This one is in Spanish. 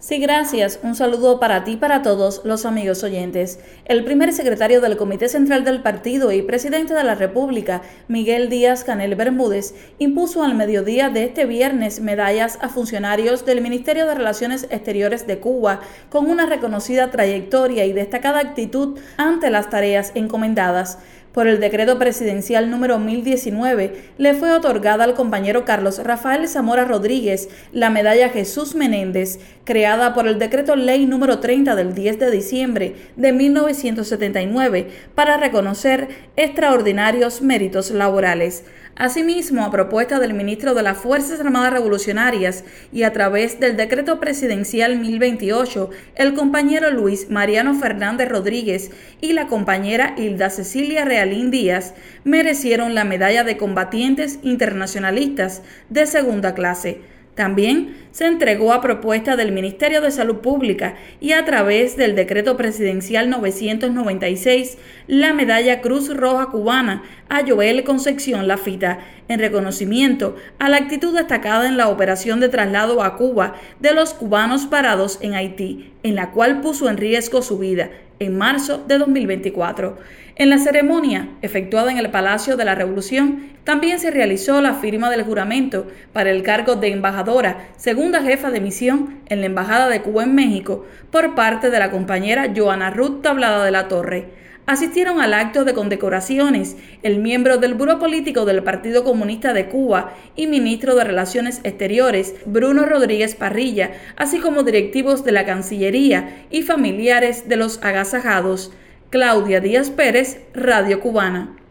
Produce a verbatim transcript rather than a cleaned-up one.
Sí, gracias. Un saludo para ti y para todos los amigos oyentes. El primer secretario del Comité Central del Partido y presidente de la República, Miguel Díaz-Canel Bermúdez, impuso al mediodía de este viernes medallas a funcionarios del Ministerio de Relaciones Exteriores de Cuba con una reconocida trayectoria y destacada actitud ante las tareas encomendadas. Por el decreto presidencial número mil diecinueve, le fue otorgada al compañero Carlos Rafael Zamora Rodríguez la medalla Jesús Menéndez, creada por el decreto ley número treinta del diez de diciembre de mil novecientos setenta y nueve para reconocer extraordinarios méritos laborales. Asimismo, a propuesta del ministro de las Fuerzas Armadas Revolucionarias y a través del decreto presidencial mil veintiocho, el compañero Luis Mariano Fernández Rodríguez y la compañera Hilda Cecilia Realín Díaz merecieron la medalla de combatientes internacionalistas de segunda clase. También se entregó a propuesta del Ministerio de Salud Pública y a través del decreto presidencial novecientos noventa y seis la medalla Cruz Roja Cubana a Joel Concepción Lafita en reconocimiento a la actitud destacada en la operación de traslado a Cuba de los cubanos parados en Haití, en la cual puso en riesgo su vida en marzo de dos mil veinticuatro. En la ceremonia, efectuada en el Palacio de la Revolución, también se realizó la firma del juramento para el cargo de embajadora, segunda jefa de misión en la Embajada de Cuba en México, por parte de la compañera Joana Ruth Tablada de la Torre. Asistieron al acto de condecoraciones el miembro del Buró Político del Partido Comunista de Cuba y ministro de Relaciones Exteriores, Bruno Rodríguez Parrilla, así como directivos de la Cancillería y familiares de los agasajados. Claudia Díaz Pérez, Radio Cubana.